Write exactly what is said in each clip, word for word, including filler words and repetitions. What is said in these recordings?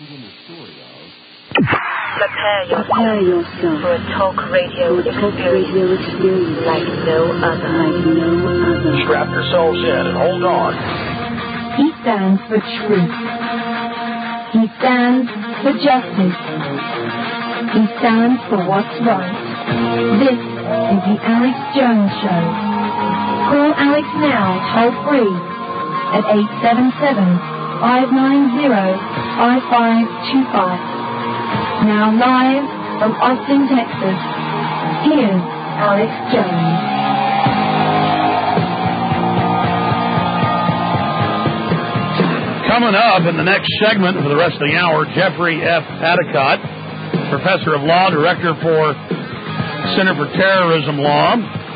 Prepare yourself, Prepare yourself for a talk radio, for a talk experience, radio experience like no other. Like no other. Strap yourselves in and hold on. He stands for truth. He stands for justice. He stands for what's right. This is the Alex Jones Show. Call Alex now, toll free, at eight seven seven, five nine zero, five five two five. Now live from Austin, Texas, here's Alex Jones. Coming up in the next segment for the rest of the hour, Jeffrey F. Hadicott, Professor of Law, Director for Center for Terrorism Law,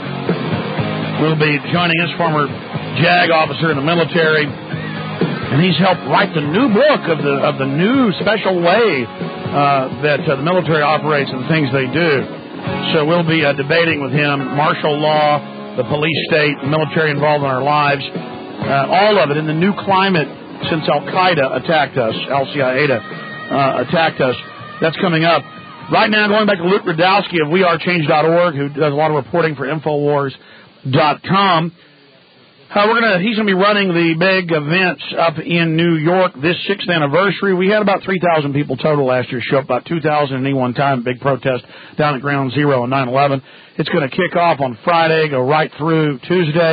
will be joining us, former JAG officer in the military, and he's helped write the new book of the of the new special way uh, that uh, the military operates and the things they do. So we'll be uh, debating with him martial law, the police state, the military involved in our lives, uh, all of it in the new climate since Al-Qaeda attacked us, Al-Qaeda uh, attacked us. That's coming up. Right now, going back to Luke Rudkowski of we are change dot org, who does a lot of reporting for Infowars dot com. Uh, we're gonna, he's going to be running the big events up in New York this sixth anniversary. We had about three thousand people total last year show up, about two thousand at any one time, big protest down at Ground Zero on nine eleven. It's going to kick off on Friday, go right through Tuesday.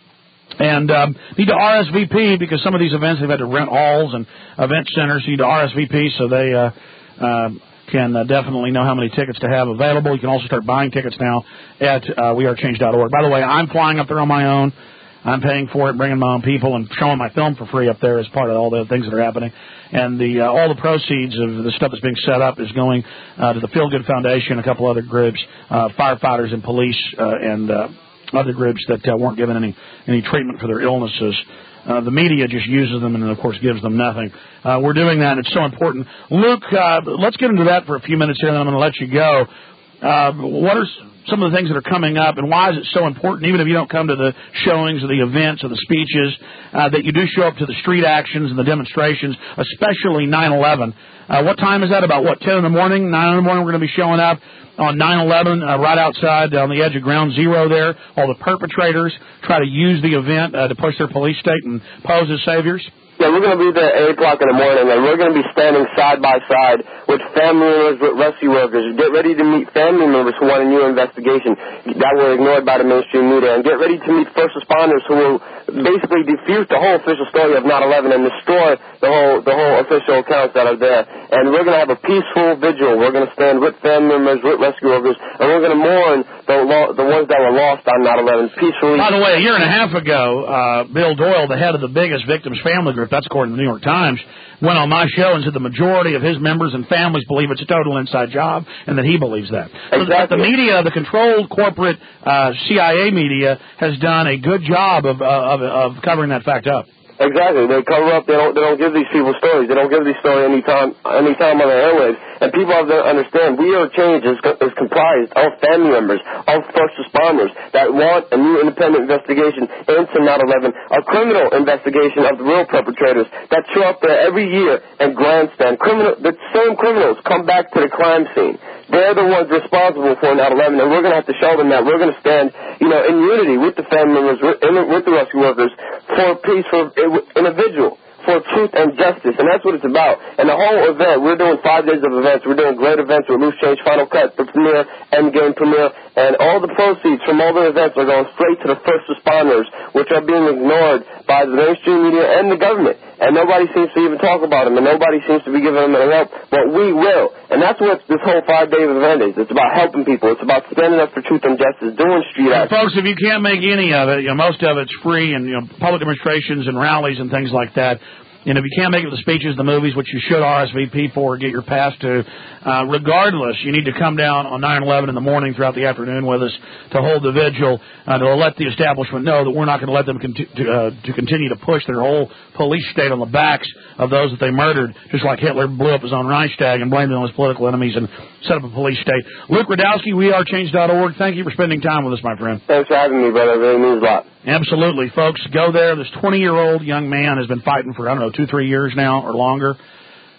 And um, need to R S V P because some of these events they've had to rent halls and event centers. You need to R S V P so they uh, uh, can uh, definitely know how many tickets to have available. You can also start buying tickets now at uh, we are change dot org. By the way, I'm flying up there on my own. I'm paying for it, bringing my own people, and showing my film for free up there as part of all the things that are happening. And the uh, all the proceeds of the stuff that's being set up is going uh, to the Feel Good Foundation, a couple other groups, uh, firefighters and police, uh, and uh, other groups that uh, weren't given any any treatment for their illnesses. Uh, the media just uses them and, of course, gives them nothing. Uh, we're doing that, and it's so important. Luke, uh, let's get into that for a few minutes here, and then I'm going to let you go. Uh, what are some of the things that are coming up, and why is it so important, even if you don't come to the showings or the events or the speeches, uh, that you do show up to the street actions and the demonstrations, especially nine eleven? Uh, what time is that? About, what, ten in the morning? nine in the morning we're going to be showing up on nine eleven, uh, right outside on the edge of Ground Zero there. All the perpetrators try to use the event uh, to push their police state and pose as saviors. Yeah, we're going to be there at eight o'clock in the morning, and we're going to be standing side by side with family members, with rescue workers. Get ready to meet family members who want a new investigation that were ignored by the mainstream media, and get ready to meet first responders who will basically defuse the whole official story of nine eleven and destroy the whole the whole official accounts that are there. And we're going to have a peaceful vigil. We're going to stand with family members, with rescue workers, and we're going to mourn the lo- the ones that were lost on nine eleven peacefully. By the way, a year and a half ago, uh, Bill Doyle, the head of the biggest victims family group, that's according to the New York Times, went on my show and said the majority of his members and families believe it's a total inside job, and that he believes that. Exactly. So the media, the controlled corporate uh, C I A media, has done a good job of, uh, of of covering that fact up. Exactly. They cover up. They don't. They don't give these people stories. They don't give these stories any time. Any time on the airwaves. And people have to understand. We Are Change is, is comprised of family members, of first responders that want a new independent investigation into nine eleven, a criminal investigation of the real perpetrators that show up there every year and grandstand. Criminal. The same criminals come back to the crime scene. They're the ones responsible for nine eleven, and we're going to have to show them that. We're going to stand, you know, in unity with the family members, with, with the rescue workers, for peace, for individual, for truth and justice, and that's what it's about. And the whole event, we're doing five days of events. We're doing great events with Loose Change Final Cut, the premiere, Endgame premiere, and all the proceeds from all the events are going straight to the first responders, which are being ignored by the mainstream media and the government. And nobody seems to even talk about them, and nobody seems to be giving them any help, but we will. And that's what this whole five-day event is. It's about helping people. It's about standing up for truth and justice, doing street action. Folks, if you can't make any of it, you know, most of it's free, and you know, public demonstrations and rallies and things like that. And if you can't make it to the speeches, the movies, which you should R S V P for or get your pass to, uh, regardless, you need to come down on nine eleven in the morning throughout the afternoon with us to hold the vigil, uh, to let the establishment know that we're not going to let them conti- to, uh, to continue to push their whole police state on the backs of those that they murdered, just like Hitler blew up his own Reichstag and blamed it on his political enemies and set up a police state. Luke Rudkowski, we are change dot org. Thank you for spending time with us, my friend. Thanks for having me, brother. It really means a lot. Absolutely, folks. Go there. This twenty-year-old young man has been fighting for, I don't know, two, three years now or longer.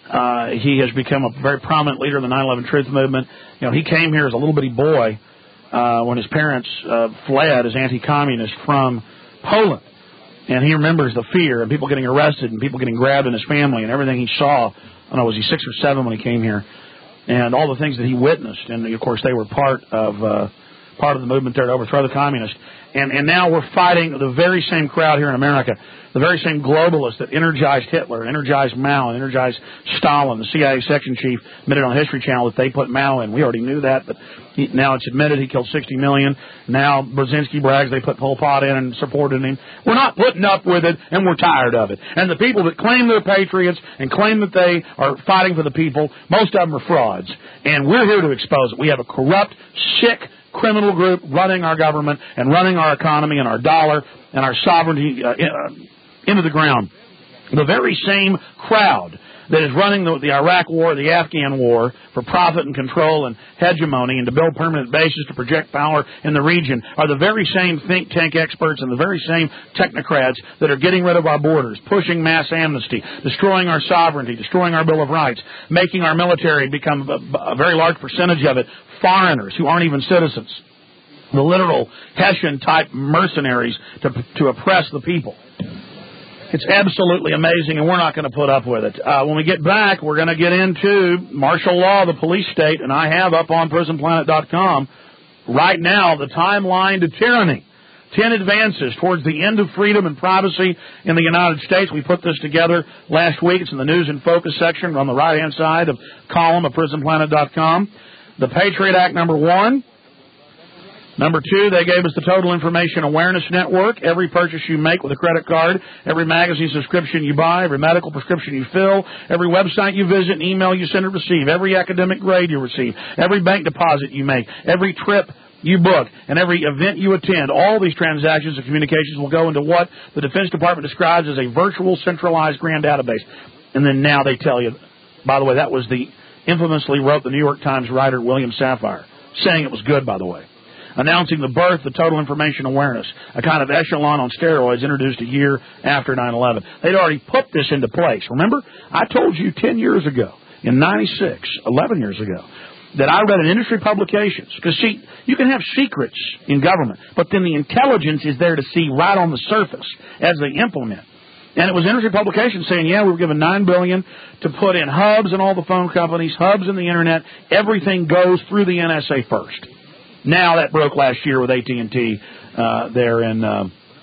Uh, he has become a very prominent leader of the nine eleven Truth Movement. You know, he came here as a little bitty boy uh, when his parents uh, fled as anti-communists from Poland. And he remembers the fear and people getting arrested and people getting grabbed in his family and everything he saw. I don't know, was he six or seven when he came here? And all the things that he witnessed. And, of course, they were part of uh, part of the movement there to overthrow the communists. And, and now we're fighting the very same crowd here in America, the very same globalists that energized Hitler, energized Mao, and energized Stalin. The C I A section chief admitted on the History Channel that they put Mao in. We already knew that, but he, now it's admitted he killed sixty million. Now Brzezinski brags they put Pol Pot in and supported him. We're not putting up with it, and we're tired of it. And the people that claim they're patriots and claim that they are fighting for the people, most of them are frauds. And we're here to expose it. We have a corrupt, sick, criminal group running our government and running our economy and our dollar and our sovereignty uh, in, uh, into the ground. The very same crowd that is running the, the Iraq war, the Afghan war for profit and control and hegemony and to build permanent bases to project power in the region are the very same think tank experts and the very same technocrats that are getting rid of our borders, pushing mass amnesty, destroying our sovereignty, destroying our Bill of Rights, making our military become a, a very large percentage of it foreigners who aren't even citizens. The literal Hessian-type mercenaries to, to oppress the people. It's absolutely amazing, and we're not going to put up with it. Uh, when we get back, we're going to get into martial law, the police state, and I have up on prison planet dot com right now the timeline to tyranny. Ten advances towards the end of freedom and privacy in the United States. We put this together last week. It's in the News and Focus section on the right-hand side of column of prison planet dot com. The Patriot Act, number one. Number two, they gave us the Total Information Awareness Network. Every purchase you make with a credit card, every magazine subscription you buy, every medical prescription you fill, every website you visit, and email you send or receive, every academic grade you receive, every bank deposit you make, every trip you book, and every event you attend, all these transactions and communications will go into what the Defense Department describes as a virtual centralized grand database. And then now they tell you, by the way, that was the infamously wrote the New York Times writer William Safire, saying it was good, by the way. Announcing the birth of Total Information Awareness, a kind of echelon on steroids introduced a year after nine eleven. They'd already put this into place. Remember, I told you ten years ago, in ninety-six, eleven years ago, that I read in industry publications. Because, see, you can have secrets in government, but then the intelligence is there to see right on the surface as they implement. And it was industry publications saying, yeah, we were given nine billion dollars to put in hubs in all the phone companies, hubs in the Internet. Everything goes through the N S A first. Now that broke last year with A T and T uh, there in uh,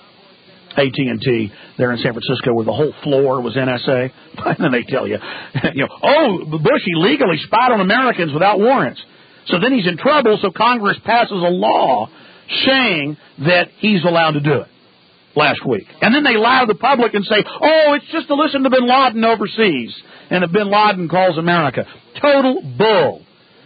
A T and T there in San Francisco, where the whole floor was N S A. And then they tell you, you know, oh, Bush illegally spied on Americans without warrants. So then he's in trouble. So Congress passes a law saying that he's allowed to do it. Last week, and then they lie to the public and say, "Oh, it's just to listen to Bin Laden overseas," and if Bin Laden calls America, total bull.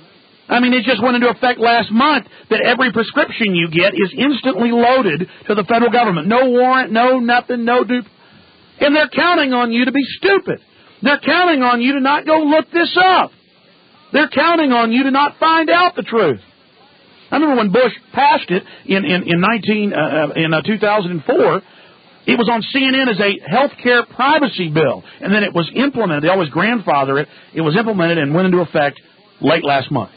I mean, it just went into effect last month that every prescription you get is instantly loaded to the federal government. No warrant, no nothing, no dupe. And they're counting on you to be stupid. They're counting on you to not go look this up. They're counting on you to not find out the truth. I remember when Bush passed it in in, in nineteen uh, in uh, two thousand four. It was on C N N as a health care privacy bill, and then it was implemented. They always grandfather it. It was implemented and went into effect late last month.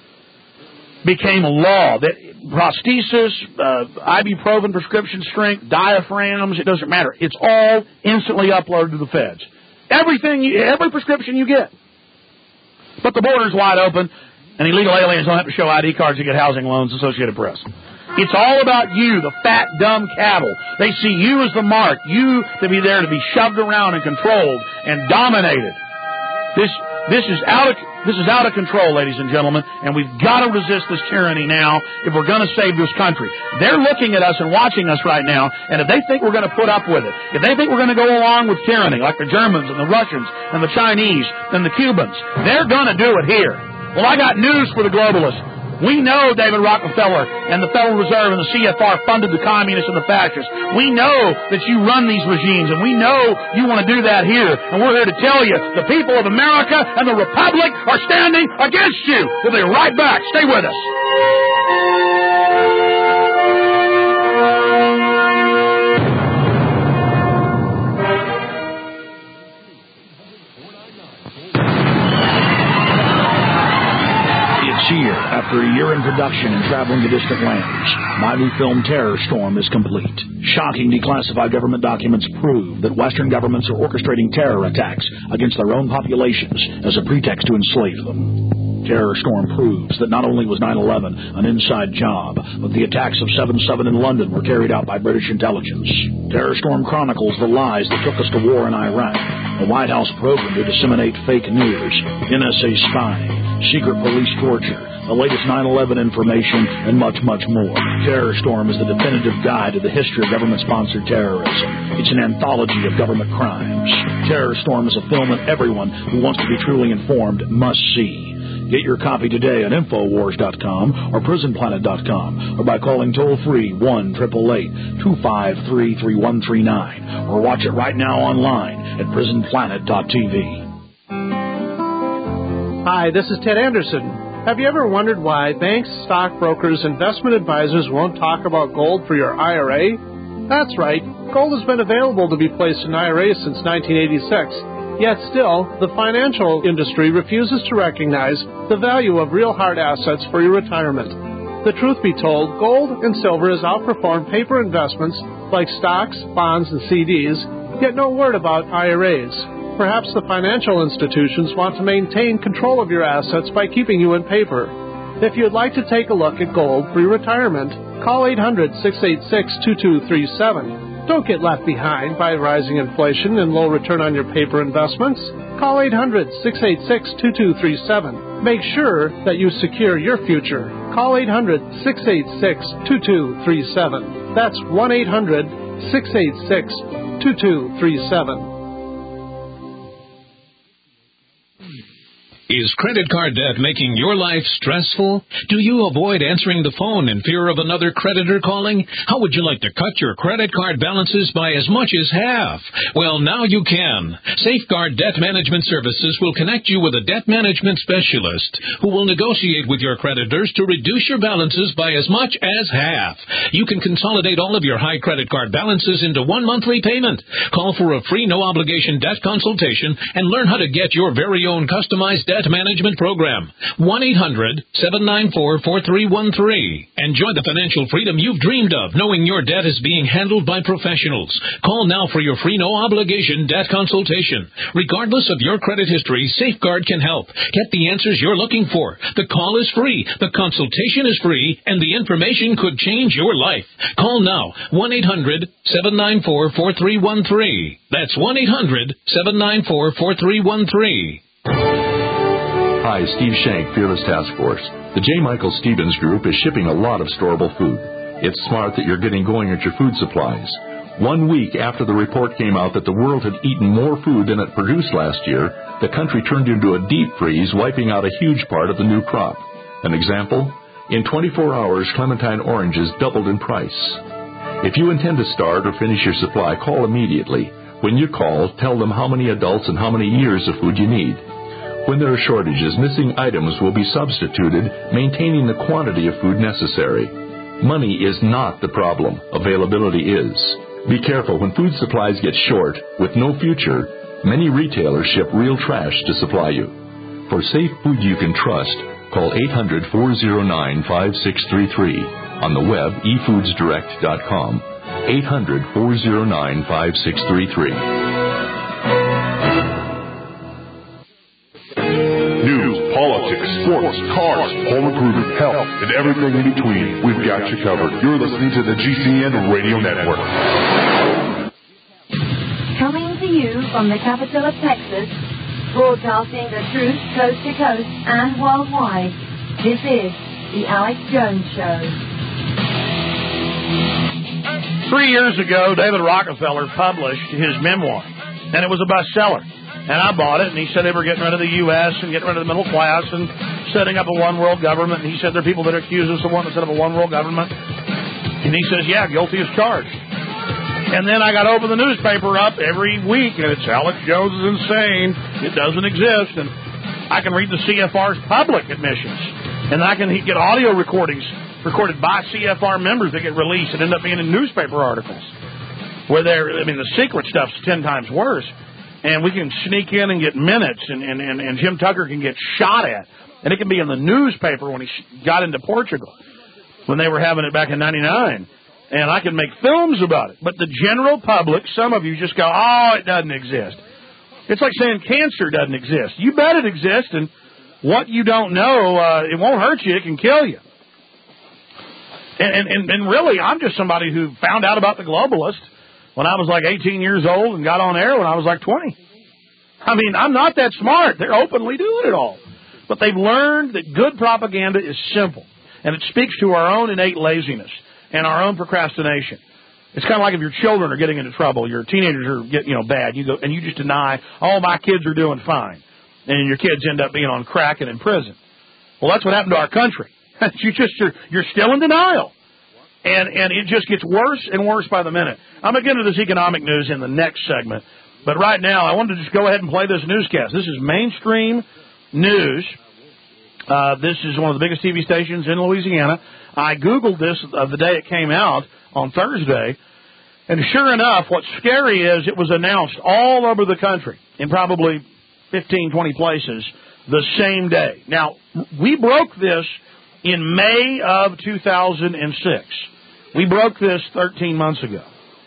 Became a law that prosthesis, uh, ibuprofen prescription strength, diaphragms, it doesn't matter. It's all instantly uploaded to the feds. Everything, you, every prescription you get. But the border's wide open, and illegal aliens don't have to show I D cards to get housing loans, Associated Press. It's all about you, the fat, dumb cattle. They see you as the mark, you to be there to be shoved around and controlled and dominated. This this is out of this is out of control, ladies and gentlemen, and we've got to resist this tyranny now if we're going to save this country. They're looking at us and watching us right now, and if they think we're going to put up with it, if they think we're going to go along with tyranny, like the Germans and the Russians and the Chinese and the Cubans, they're going to do it here. Well, I got news for the globalists. We know David Rockefeller and the Federal Reserve and the C F R funded the communists and the fascists. We know that you run these regimes, and we know you want to do that here. And we're here to tell you, the people of America and the Republic are standing against you. We'll be right back. Stay with us. After a year in production and traveling to distant lands, my new film Terror Storm is complete. Shocking declassified government documents prove that Western governments are orchestrating terror attacks against their own populations as a pretext to enslave them. Terror Storm proves that not only was nine eleven an inside job, but the attacks of seven seven in London were carried out by British intelligence. Terror Storm chronicles the lies that took us to war in Iraq, a White House program to disseminate fake news, N S A spying, secret police torture, the latest nine eleven information, and much, much more. Terror Storm is the definitive guide to the history of government-sponsored terrorism. It's an anthology of government crimes. Terror Storm is a film that everyone who wants to be truly informed must see. Get your copy today at Infowars dot com or Prison Planet dot com or by calling toll-free one eight eight eight, two five three, three one three nine or watch it right now online at Prison Planet dot T V. Hi, this is Ted Anderson. Have you ever wondered why banks, stockbrokers, investment advisors won't talk about gold for your I R A? That's right. Gold has been available to be placed in I R As since nineteen eighty-six. Yet still, the financial industry refuses to recognize the value of real hard assets for your retirement. The truth be told, gold and silver has outperformed paper investments like stocks, bonds, and C Ds, yet no word about I R As. Perhaps the financial institutions want to maintain control of your assets by keeping you in paper. If you'd like to take a look at gold for your retirement, call eight hundred, six eight six, two two three seven. Don't get left behind by rising inflation and low return on your paper investments. Call eight hundred, six eight six, two two three seven. Make sure that you secure your future. Call eight hundred, six eight six, two two three seven. That's one eight hundred, six eight six, two two three seven. Is credit card debt making your life stressful? Do you avoid answering the phone in fear of another creditor calling? How would you like to cut your credit card balances by as much as half? Well, now you can. Safeguard Debt Management Services will connect you with a debt management specialist who will negotiate with your creditors to reduce your balances by as much as half. You can consolidate all of your high credit card balances into one monthly payment. Call for a free no-obligation debt consultation and learn how to get your very own customized debt management program. one eight hundred, seven nine four, four three one three. Enjoy the financial freedom you've dreamed of, knowing your debt is being handled by professionals. Call now for your free no-obligation debt consultation. Regardless of your credit history, Safeguard can help. Get the answers you're looking for. The call is free, the consultation is free, and the information could change your life. Call now, one eight hundred, seven nine four, four three one three. That's one eight hundred, seven nine four, four three one three. Hi, Steve Shank, Fearless Task Force. The J. Michael Stevens Group is shipping a lot of storable food. It's smart that you're getting going at your food supplies. One week after the report came out that the world had eaten more food than it produced last year, the country turned into a deep freeze, wiping out a huge part of the new crop. An example? In twenty-four hours, clementine oranges doubled in price. If you intend to start or finish your supply, call immediately. When you call, tell them how many adults and how many years of food you need. When there are shortages, missing items will be substituted, maintaining the quantity of food necessary. Money is not the problem. Availability is. Be careful when food supplies get short, with no future. Many retailers ship real trash to supply you. For safe food you can trust, call eight hundred, four oh nine, five six three three. On the web, e foods direct dot com. eight hundred, four oh nine, five six three three. Politics, sports, cars, home improvement, health, and everything in between. We've got you covered. You're listening to the G C N Radio Network. Coming to you from the capital of Texas, broadcasting the truth coast to coast and worldwide, this is The Alex Jones Show. Three years ago, David Rockefeller published his memoir, and it was a bestseller. And I bought it, and he said they were getting rid of the U S and getting rid of the middle class and setting up a one-world government. And he said there are people that accuse us of wanting to set up a one-world government. And he says, yeah, guilty as charged. And then I got to open the newspaper up every week, and it's Alex Jones is insane. It doesn't exist. And I can read the C F R's public admissions. And I can get audio recordings recorded by C F R members that get released and end up being in newspaper articles. Where they're, I mean, the secret stuff's ten times worse. and we can sneak in and get minutes, and, and, and, and Jim Tucker can get shot at, and it can be in the newspaper when he got into Portugal, when they were having it back in ninety-nine, and I can make films about it. But the general public, some of you just go, oh, it doesn't exist. It's like saying cancer doesn't exist. You bet it exists, and what you don't know, uh, it won't hurt you, it can kill you. And, and, and really, I'm just somebody who found out about the globalists when I was like eighteen years old and got on air when I was like twenty. I mean, I'm not that smart. They're openly doing it all. But they've learned that good propaganda is simple, and it speaks to our own innate laziness and our own procrastination. It's kind of like if your children are getting into trouble, your teenagers are getting, you know, bad, you go and you just deny, oh, my kids are doing fine, and your kids end up being on crack and in prison. Well, that's what happened to our country. You just you're, you're still in denial, and and it just gets worse and worse by the minute. I'm going to get into this economic news in the next segment, but right now I wanted to just go ahead and play this newscast. This is mainstream news. Uh, this is one of the biggest T V stations in Louisiana. I Googled this uh, the day it came out on Thursday, and sure enough, what's scary is it was announced all over the country in probably fifteen, twenty places the same day. Now, we broke this in May of two thousand six. We broke this thirteen months ago.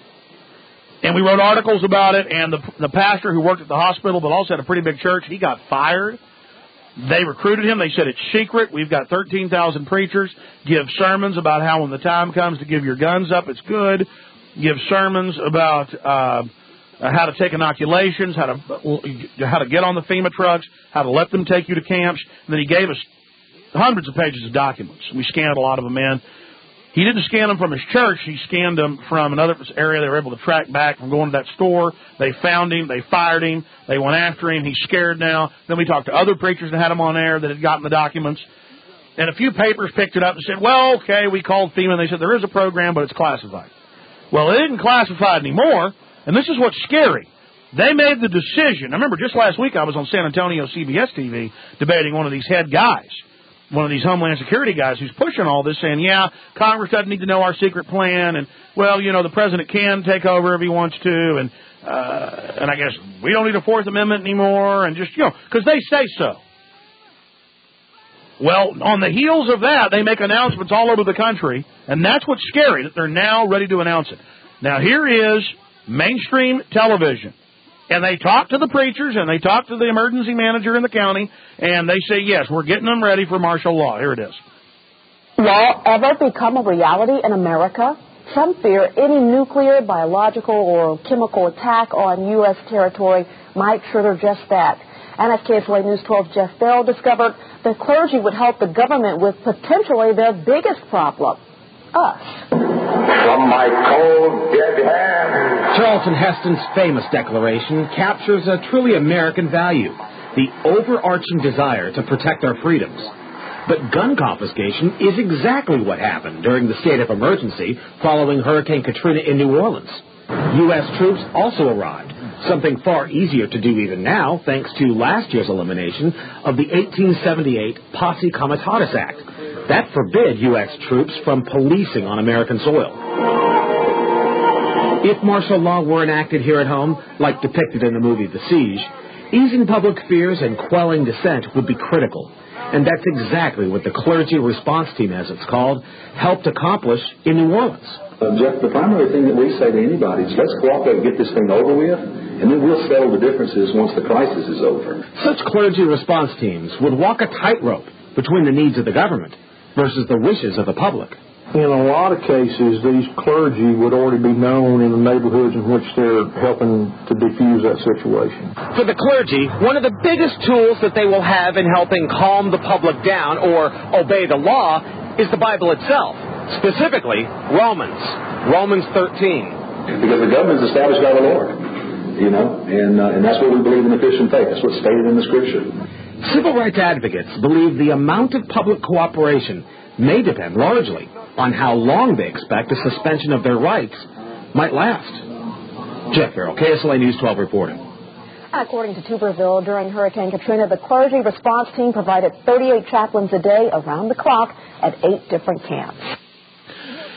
And we wrote articles about it, and the, the pastor who worked at the hospital but also had a pretty big church, he got fired. They recruited him. They said it's secret. We've got thirteen thousand preachers. Give sermons about how when the time comes to give your guns up, it's good. Give sermons about uh, how to take inoculations, how to how to get on the FEMA trucks, how to let them take you to camps. And then he gave us hundreds of pages of documents. We scanned a lot of them in. He didn't scan them from his church. He scanned them from another area they were able to track back from going to that store. They found him. They fired him. They went after him. He's scared now. Then we talked to other preachers that had him on air that had gotten the documents. And a few papers picked it up and said, well, okay, we called FEMA, and they said there is a program, but it's classified. Well, it isn't classified anymore, and this is what's scary. They made the decision. I remember just last week I was on San Antonio C B S T V debating one of these head guys, one of these Homeland Security guys who's pushing all this, saying, yeah, Congress doesn't need to know our secret plan, and, well, you know, the president can take over if he wants to, and uh, and I guess we don't need a Fourth Amendment anymore, and just, you know, because they say so. Well, on the heels of that, they make announcements all over the country, and that's what's scary, that they're now ready to announce it. Now, here is mainstream television. And they talk to the preachers, and they talk to the emergency manager in the county, and they say, yes, we're getting them ready for martial law. Here it is. Law ever become a reality in America? Some fear any nuclear, biological, or chemical attack on U S territory might trigger just that. And as K S L A News twelve Jeff Bell discovered, the clergy would help the government with potentially their biggest problem, us. From my cold, dead hand. Charlton Heston's famous declaration captures a truly American value, the overarching desire to protect our freedoms. But gun confiscation is exactly what happened during the state of emergency following Hurricane Katrina in New Orleans. U S troops also arrived, something far easier to do even now thanks to last year's elimination of the eighteen seventy-eight Posse Comitatus Act. That forbid U S troops from policing on American soil. If martial law were enacted here at home, like depicted in the movie The Siege, easing public fears and quelling dissent would be critical. And that's exactly what the Clergy Response Team, as it's called, helped accomplish in New Orleans. Uh, Jeff, the primary thing that we say to anybody is let's cooperate and get this thing over with, and then we'll settle the differences once the crisis is over. Such clergy response teams would walk a tightrope between the needs of the government versus the wishes of the public. In a lot of cases, these clergy would already be known in the neighborhoods in which they're helping to defuse that situation. For the clergy, one of the biggest tools that they will have in helping calm the public down or obey the law is the Bible itself, specifically Romans, Romans thirteen. Because the government is established by the Lord, you know, and, uh, and that's what we believe in the Christian faith. That's what's stated in the Scripture. Civil rights advocates believe the amount of public cooperation may depend largely on how long they expect a suspension of their rights might last. Jeff Farrell, K S L A News twelve reporting. According to Tuberville, during Hurricane Katrina, the clergy response team provided thirty-eight chaplains a day around the clock at eight different camps.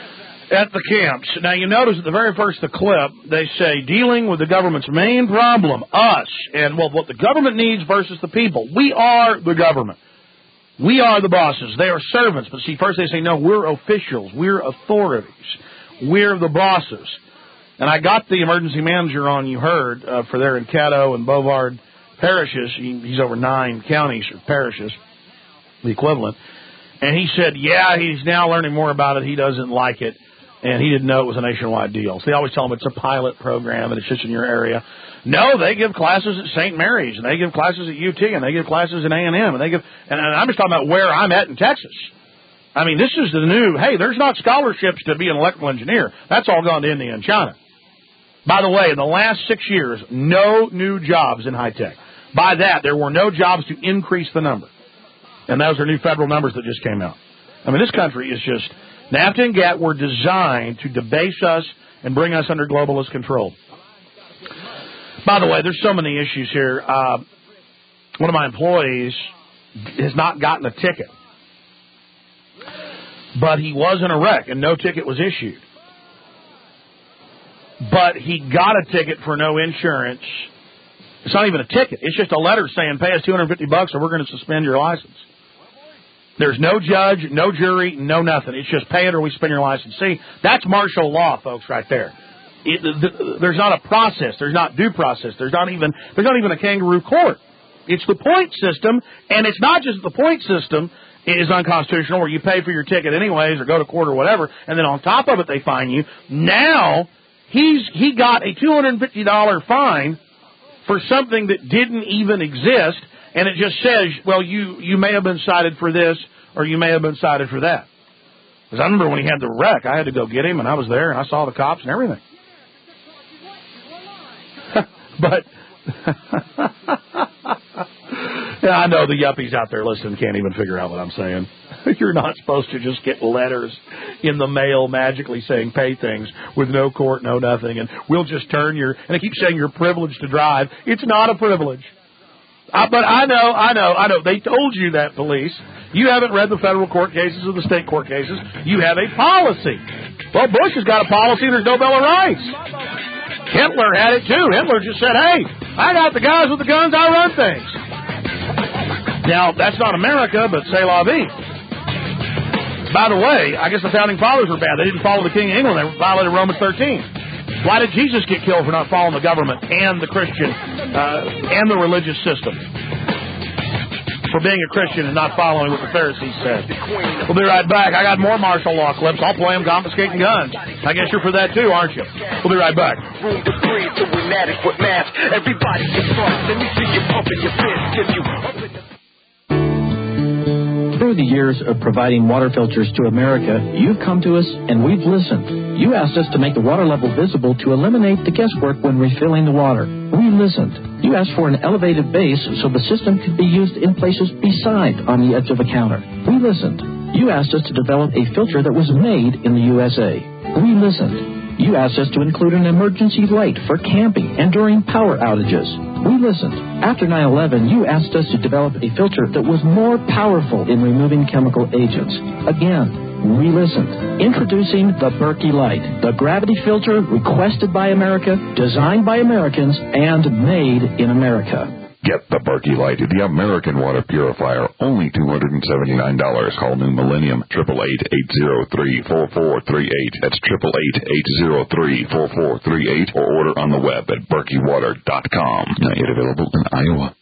at the camps. Now, you notice at the very first of the clip, they say, dealing with the government's main problem, us, and, well, what the government needs versus the people. We are the government. We are the bosses. They are servants. But see, first they say, no, we're officials. We're authorities. We're the bosses. And I got the emergency manager on, you heard, uh, for there in Caddo and Bovard parishes. He, he's over nine counties or parishes, the equivalent. And he said, yeah, he's now learning more about it. He doesn't like it. And he didn't know it was a nationwide deal. So they always tell him it's a pilot program and it's just in your area. No, they give classes at Saint Mary's, and they give classes at U T, and they give classes at A and M, and they give. And I'm just talking about where I'm at in Texas. I mean, this is the new. Hey, there's not scholarships to be an electrical engineer. That's all gone to India and China. By the way, in the last six years, no new jobs in high tech. By that, there were no jobs to increase the number, and those are new federal numbers that just came out. I mean, this country is just. NAFTA and GATT were designed to debase us and bring us under globalist control. By the way, there's so many issues here. Uh, one of my employees has not gotten a ticket, but he was in a wreck and no ticket was issued. But he got a ticket for no insurance. It's not even a ticket. It's just a letter saying, pay us two hundred fifty bucks or we're going to suspend your license. There's no judge, no jury, no nothing. It's just pay it or we suspend your license. See, that's martial law, folks, right there. It, the, there's not a process. There's not due process. There's not even there's not even a kangaroo court. It's the point system, and it's not just the point system is unconstitutional where you pay for your ticket anyways or go to court or whatever, and then on top of it they fine you. Now he's he got a two hundred fifty dollars fine for something that didn't even exist. And it just says, well, you, you may have been cited for this or you may have been cited for that. Because I remember when he had the wreck, I had to go get him, and I was there, and I saw the cops and everything. But, yeah, I know the yuppies out there listening can't even figure out what I'm saying. You're not supposed to just get letters in the mail magically saying pay things with no court, no nothing, and we'll just turn your, and they keep saying you're privileged to drive. It's not a privilege. Uh, but I know, I know, I know. They told you that, police. You haven't read the federal court cases or the state court cases. You have a policy. Well, Bush has got a policy. There's no Bill of Rights. Hitler had it, too. Hitler just said, hey, I got the guys with the guns. I run things. Now, that's not America, but c'est la vie. By the way, I guess the Founding Fathers were bad. They didn't follow the King of England. They violated Romans thirteen. Why did Jesus get killed for not following the government and the Christian uh, and the religious system? For being a Christian and not following what the Pharisees said. We'll be right back. I got more martial law clips. I'll play them confiscating guns. I guess you're for that too, aren't you? We'll be right back. Room to breathe till we're inadequate mass. Everybody gets started. Let me see you pumping your fist. If you up in the Through the years of providing water filters to America, you've come to us and we've listened. You asked us to make the water level visible to eliminate the guesswork when refilling the water. We listened. You asked for an elevated base so the system could be used in places beside on the edge of a counter. We listened. You asked us to develop a filter that was made in the U S A. We listened. You asked us to include an emergency light for camping and during power outages. We listened. After nine eleven, you asked us to develop a filter that was more powerful in removing chemical agents. Again, we listened. Introducing the Berkey Light, the gravity filter requested by America, designed by Americans, and made in America. Get the Berkey Light, the American water purifier, only two hundred seventy-nine dollars. Call New Millennium, eight eight eight, eight zero three, four four three eight. That's eight eight eight, eight zero three, four four three eight, or order on the web at berkey water dot com. Not yet available in Iowa.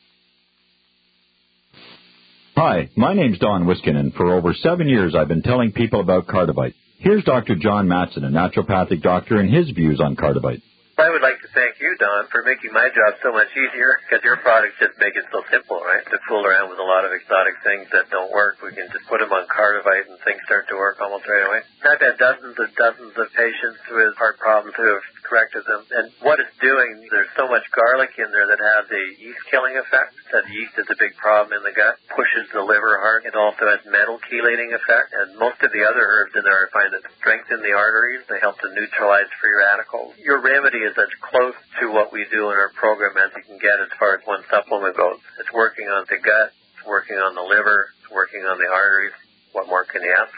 Hi, my name's Don Wiskin, and for over seven years I've been telling people about Cardivite. Here's Doctor John Matson, a naturopathic doctor, and his views on Cardivite. I would like to thank you, Don, for making my job so much easier, because your products just make it so simple, right? To fool around with a lot of exotic things that don't work, we can just put them on Cardivite and things start to work almost right away. I've had dozens and dozens of patients with heart problems who have corrected them, and what it's doing, there's so much garlic in there that has a yeast-killing effect. That yeast is a big problem in the gut, pushes the liver hard. It also has metal chelating effect, and most of the other herbs in there I find that strengthen the arteries. They help to neutralize free radicals. Your remedy is as close to what we do in our program as you can get as far as one supplement goes. It's working on the gut, it's working on the liver, it's working on the arteries. What more can you ask for? To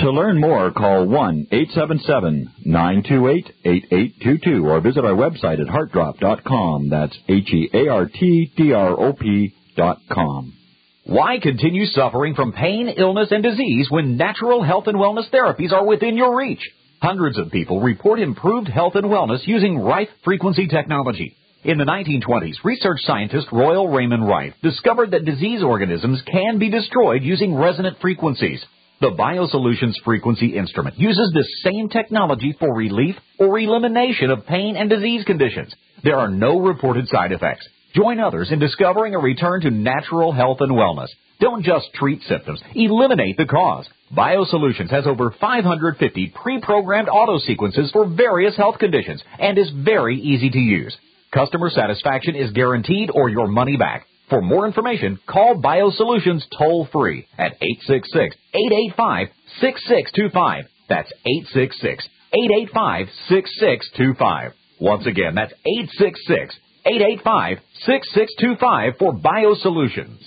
To learn more, call one eight seven seven, nine two eight, eight eight two two or visit our website at heart drop dot com. That's H E A R T D R O P dot com. Why continue suffering from pain, illness, and disease when natural health and wellness therapies are within your reach? Hundreds of people report improved health and wellness using Rife frequency technology. In the nineteen twenties, research scientist Royal Raymond Rife discovered that disease organisms can be destroyed using resonant frequencies. The BioSolutions frequency instrument uses this same technology for relief or elimination of pain and disease conditions. There are no reported side effects. Join others in discovering a return to natural health and wellness. Don't just treat symptoms, eliminate the cause. BioSolutions has over five hundred fifty pre-programmed auto sequences for various health conditions and is very easy to use. Customer satisfaction is guaranteed or your money back. For more information, call BioSolutions toll-free at eight six six, eight eight five, six six two five. That's eight six six, eight eight five, six six two five. Once again, that's eight six six, eight eight five, six six two five for BioSolutions.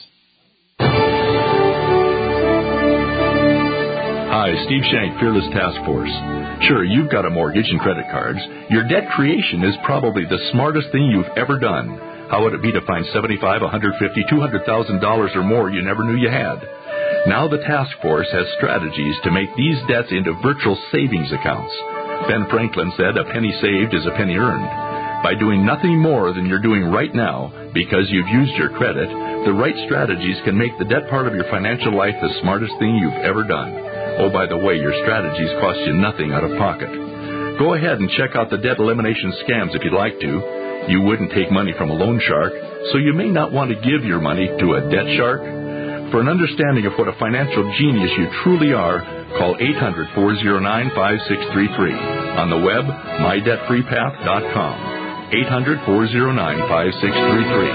Hi, Steve Shank, Fearless Task Force. Sure, you've got a mortgage and credit cards. Your debt creation is probably the smartest thing you've ever done. How would it be to find seventy-five, one hundred fifty, two hundred thousand dollars or more you never knew you had? Now the task force has strategies to make these debts into virtual savings accounts. Ben Franklin said, "A penny saved is a penny earned." By doing nothing more than you're doing right now because you've used your credit, the right strategies can make the debt part of your financial life the smartest thing you've ever done. Oh, by the way, your strategies cost you nothing out of pocket. Go ahead and check out the debt elimination scams if you'd like to. You wouldn't take money from a loan shark, so you may not want to give your money to a debt shark. For an understanding of what a financial genius you truly are, call eight hundred, four oh nine, five six three three. On the web, my debt free path dot com. eight hundred, four oh nine, five six three three.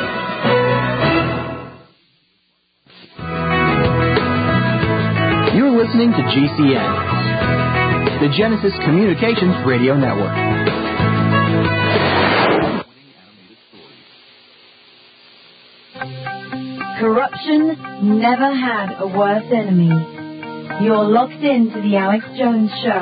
You're listening to G C N, the Genesis Communications Radio Network. Corruption never had a worse enemy. You're locked into the Alex Jones Show.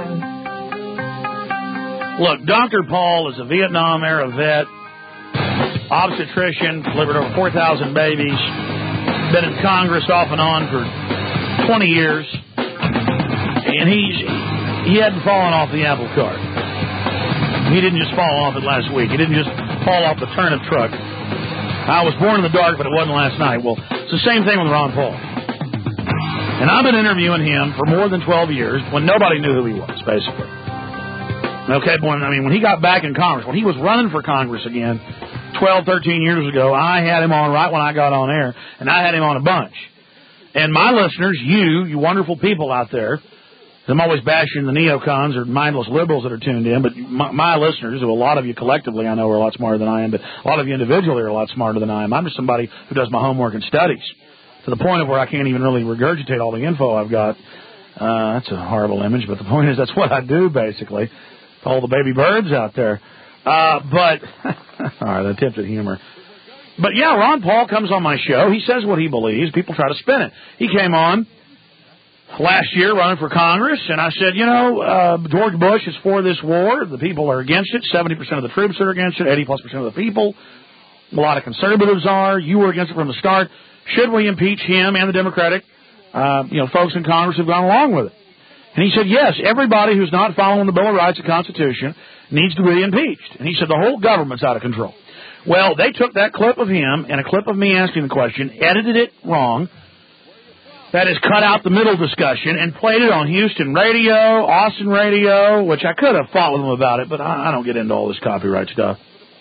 Look, Doctor Paul is a Vietnam-era vet, obstetrician, delivered over four thousand babies, been in Congress off and on for twenty years, and he's he hadn't fallen off the apple cart. He didn't just fall off it last week. He didn't just fall off the turnip truck. I was born in the dark, but it wasn't last night. Well, it's the same thing with Ron Paul. And I've been interviewing him for more than twelve years when nobody knew who he was, basically. Okay, when, I mean, when he got back in Congress, when he was running for Congress again twelve, thirteen years ago, I had him on right when I got on air, and I had him on a bunch. And my listeners, you, you wonderful people out there, I'm always bashing the neocons or mindless liberals that are tuned in, but my, my listeners, a lot of you collectively I know are a lot smarter than I am, but a lot of you individually are a lot smarter than I am. I'm just somebody who does my homework and studies to the point of where I can't even really regurgitate all the info I've got. Uh, that's a horrible image, but the point is that's what I do, basically. All the baby birds out there. Uh, but, all right, attempted humor. But, yeah, Ron Paul comes on my show. He says what he believes. People try to spin it. He came on last year running for Congress, and I said, you know, uh, George Bush is for this war. The people are against it. seventy percent of the troops are against it. eighty plus percent of the people. A lot of conservatives are. You were against it from the start. Should we impeach him and the Democratic, uh, you know, folks in Congress have gone along with it? And he said, yes, everybody who's not following the Bill of Rights and Constitution needs to be impeached. And he said the whole government's out of control. Well, they took that clip of him and a clip of me asking the question, edited it wrong, that is, cut out the middle discussion, and played it on Houston radio, Austin radio, which I could have fought with them about it, but I, I don't get into all this copyright stuff.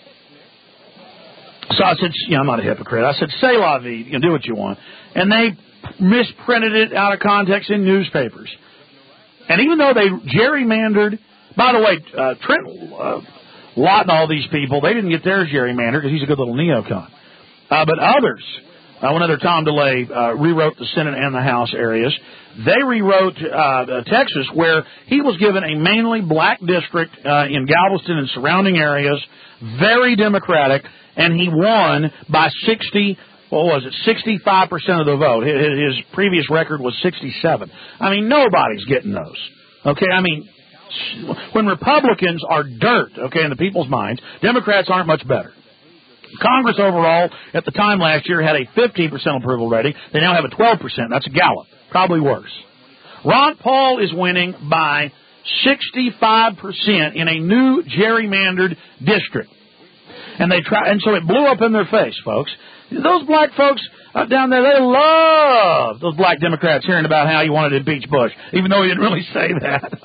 So I said, you know, I'm not a hypocrite. I said, say la vie, you can do what you want. And they misprinted it out of context in newspapers. And even though they gerrymandered, by the way, uh, Trent uh, Lott and all these people, they didn't get theirs gerrymandered because he's a good little neocon. Uh, but others, uh, one other Tom DeLay uh, rewrote the Senate and the House areas. They rewrote uh, Texas, where he was given a mainly black district uh, in Galveston and surrounding areas, very Democratic, and he won by sixty what was it, sixty-five percent of the vote. His previous record was sixty-seven. I mean, nobody's getting those. Okay, I mean, when Republicans are dirt, okay, in the people's minds, Democrats aren't much better. Congress overall, at the time last year, had a fifteen percent approval rating. They now have a twelve percent. That's a Gallup. Probably worse. Ron Paul is winning by sixty-five percent in a new gerrymandered district. And they try, and so it blew up in their face, folks. Those black folks uh, down there, they love those black Democrats hearing about how you wanted to impeach Bush, even though he didn't really say that.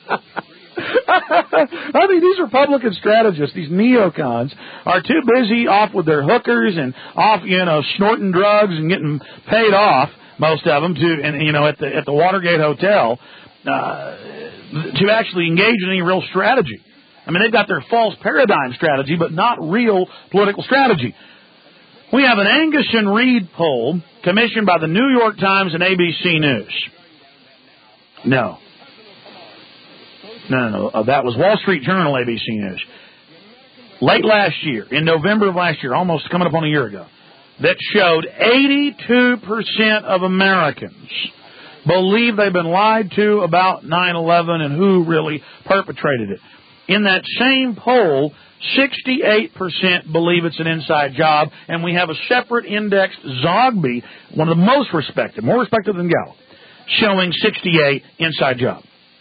I mean, these Republican strategists, these neocons, are too busy off with their hookers and off, you know, snorting drugs and getting paid off, most of them, to, and you know, at the at the Watergate Hotel, uh, to actually engage in any real strategy. I mean, they've got their false paradigm strategy, but not real political strategy. We have an Angus and Reid poll commissioned by the New York Times and A B C News. No. No, no, no. Uh, that was Wall Street Journal, A B C News. Late last year, in November of last year, almost coming up on a year ago, that showed eighty-two percent of Americans believe they've been lied to about nine eleven and who really perpetrated it. In that same poll, sixty-eight percent believe it's an inside job, and we have a separate indexed Zogby, one of the most respected, more respected than Gallup, showing sixty-eight inside job.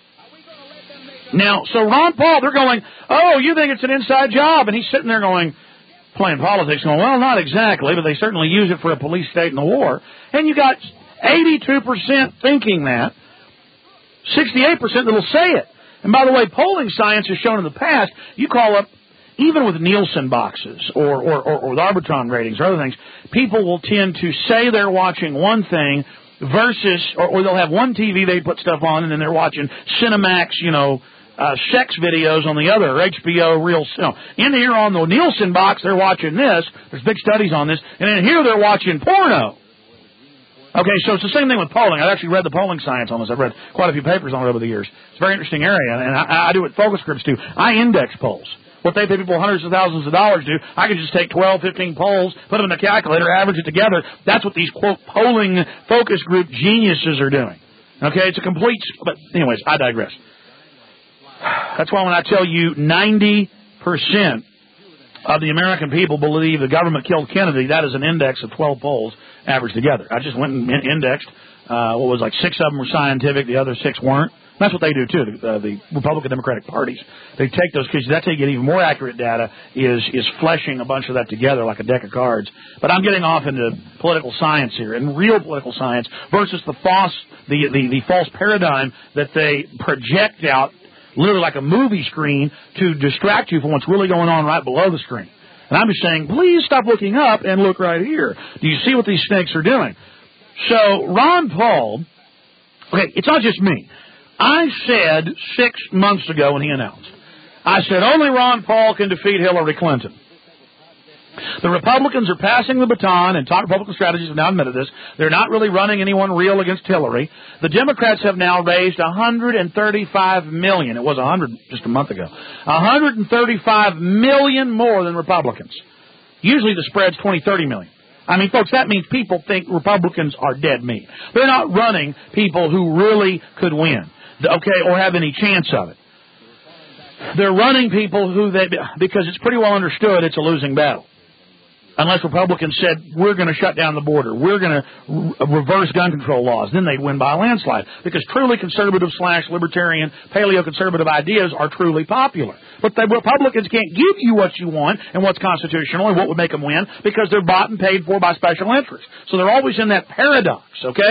Now, so Ron Paul, they're going, oh, you think it's an inside job? And he's sitting there going, playing politics, going, well, not exactly, but they certainly use it for a police state in the war. And you got eighty-two percent thinking that, sixty-eight percent that'll say it. And by the way, polling science has shown in the past, you call up, even with Nielsen boxes or, or, or, or with Arbitron ratings or other things, people will tend to say they're watching one thing versus, or, or they'll have one T V they put stuff on and then they're watching Cinemax, you know, uh, sex videos on the other, or H B O real, you know. In here on the Nielsen box, they're watching this. There's big studies on this. And in here, they're watching porno. Okay, so it's the same thing with polling. I've actually read the polling science on this. I've read quite a few papers on it over the years. It's a very interesting area, and I, I do it focus groups too. I index polls. What they pay people hundreds of thousands of dollars to, I could just take twelve, fifteen polls, put them in a calculator, average it together. That's what these, quote, polling focus group geniuses are doing. Okay, it's a complete, but anyways, I digress. That's why when I tell you ninety percent of the American people believe the government killed Kennedy, that is an index of twelve polls averaged together. I just went and indexed, uh, what was like six of them were scientific, the other six weren't. That's what they do, too, the, uh, the Republican Democratic parties. They take those, because that's how you get even more accurate data, is is fleshing a bunch of that together like a deck of cards. But I'm getting off into political science here, and real political science versus the false, the, the, the false paradigm that they project out literally like a movie screen to distract you from what's really going on right below the screen. And I'm just saying, please stop looking up and look right here. Do you see what these snakes are doing? So Ron Paul, okay, it's not just me. I said six months ago when he announced, I said only Ron Paul can defeat Hillary Clinton. The Republicans are passing the baton, and top Republican strategies have now admitted this. They're not really running anyone real against Hillary. The Democrats have now raised one hundred thirty-five million dollars. It was one hundred just a month ago. one hundred thirty-five million dollars more than Republicans. Usually the spread's twenty, thirty million dollars. I mean, folks, that means people think Republicans are dead meat. They're not running people who really could win, okay, or have any chance of it. They're running people who they, because it's pretty well understood it's a losing battle. Unless Republicans said, we're going to shut down the border, we're going to re- reverse gun control laws, then they'd win by a landslide. Because truly conservative slash libertarian, paleo-conservative ideas are truly popular. But the Republicans can't give you what you want and what's constitutional and what would make them win because they're bought and paid for by special interests. So they're always in that paradox, okay?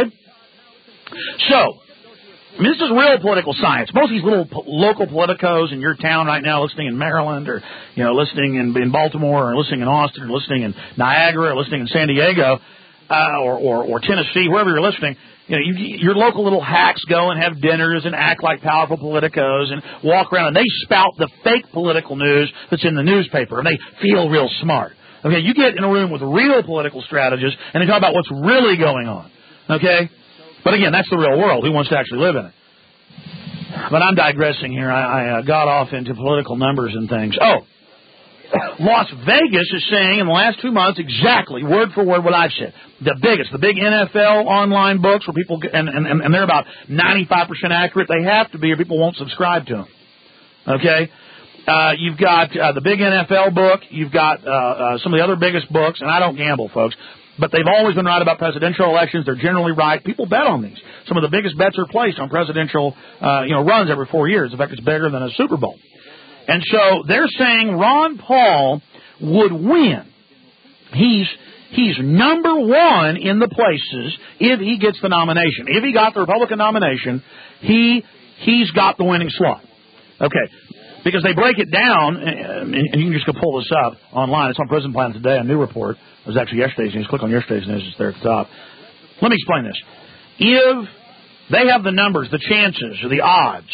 So, I mean, this is real political science. Most of these little po- local politicos in your town right now, listening in Maryland or, you know, listening in, in Baltimore or listening in Austin or listening in Niagara or listening in San Diego uh, or, or, or Tennessee, wherever you're listening, you know, you, your local little hacks go and have dinners and act like powerful politicos and walk around and they spout the fake political news that's in the newspaper and they feel real smart. Okay, you get in a room with real political strategists and they talk about what's really going on. Okay? But again, that's the real world. Who wants to actually live in it? But I'm digressing here. I, I uh, got off into political numbers and things. Oh, Las Vegas is saying in the last two months exactly, word for word, what I've said. The biggest, the big N F L online books where people, and, and, and they're about ninety-five percent accurate. They have to be or people won't subscribe to them. Okay? Uh, you've got uh, the big N F L book. You've got uh, uh, some of the other biggest books, and I don't gamble, folks. But they've always been right about presidential elections. They're generally right. People bet on these. Some of the biggest bets are placed on presidential, uh, you know, runs every four years. In fact, it's bigger than a Super Bowl. And so they're saying Ron Paul would win. He's he's number one in the places if he gets the nomination. If he got the Republican nomination, he he's got the winning slot. Okay. Because they break it down, and you can just go pull this up online. It's on Prison Planet today, a new report. It was actually yesterday's news. Click on yesterday's news. It's there at the top. Let me explain this. If they have the numbers, the chances, or the odds,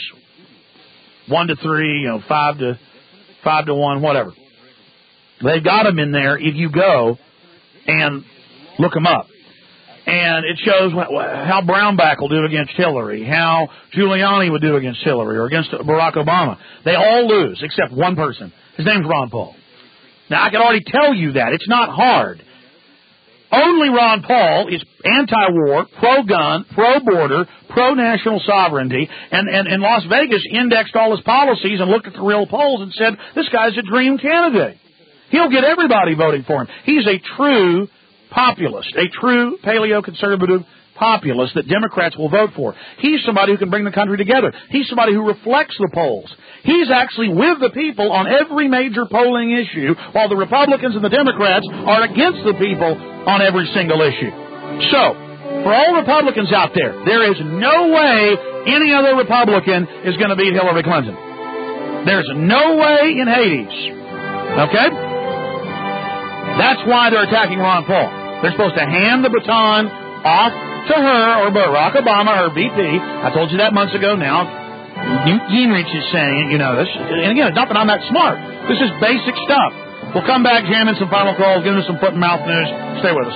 one to three, you know, five to five to one, whatever, they've got them in there if you go and look them up. And it shows how Brownback will do against Hillary, how Giuliani would do against Hillary or against Barack Obama. They all lose except one person. His name's Ron Paul. Now, I can already tell you that. It's not hard. Only Ron Paul is anti-war, pro-gun, pro-border, pro-national sovereignty, and, and, and Las Vegas indexed all his policies and looked at the real polls and said, this guy's a dream candidate. He'll get everybody voting for him. He's a true populist, a true paleo-conservative populist that Democrats will vote for. He's somebody who can bring the country together. He's somebody who reflects the polls. He's actually with the people on every major polling issue, while the Republicans and the Democrats are against the people on every single issue. So, for all Republicans out there, there is no way any other Republican is going to beat Hillary Clinton. There's no way in Hades. Okay? That's why they're attacking Ron Paul. They're supposed to hand the baton off to her or Barack Obama, her V P. I told you that months ago now. Newt Gingrich is saying it, you know this. And again, it's not that I'm that smart. This is basic stuff. We'll come back, jam in some final calls, give us some foot and mouth news. Stay with us.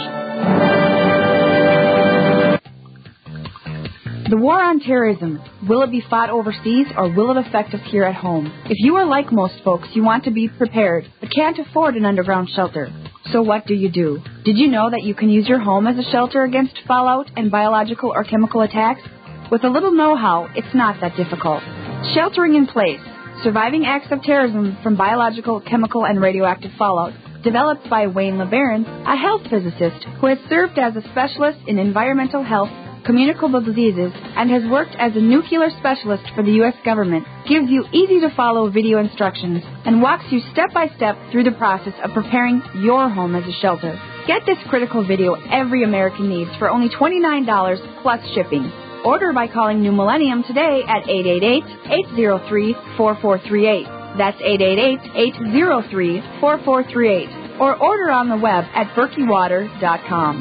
The war on terrorism, will it be fought overseas or will it affect us here at home? If you are like most folks, you want to be prepared, but can't afford an underground shelter. So what do you do? Did you know that you can use your home as a shelter against fallout and biological or chemical attacks? With a little know-how, it's not that difficult. Sheltering in place, surviving acts of terrorism from biological, chemical, and radioactive fallout, developed by Wayne LeBaron, a health physicist who has served as a specialist in environmental health, communicable diseases, and has worked as a nuclear specialist for the U S government, gives you easy-to-follow video instructions and walks you step-by-step through the process of preparing your home as a shelter. Get this critical video every American needs for only twenty-nine dollars plus shipping. Order by calling New Millennium today at eight eight eight, eight zero three, four four three eight. That's eight eight eight, eight zero three, four four three eight. Or order on the web at berkey water dot com.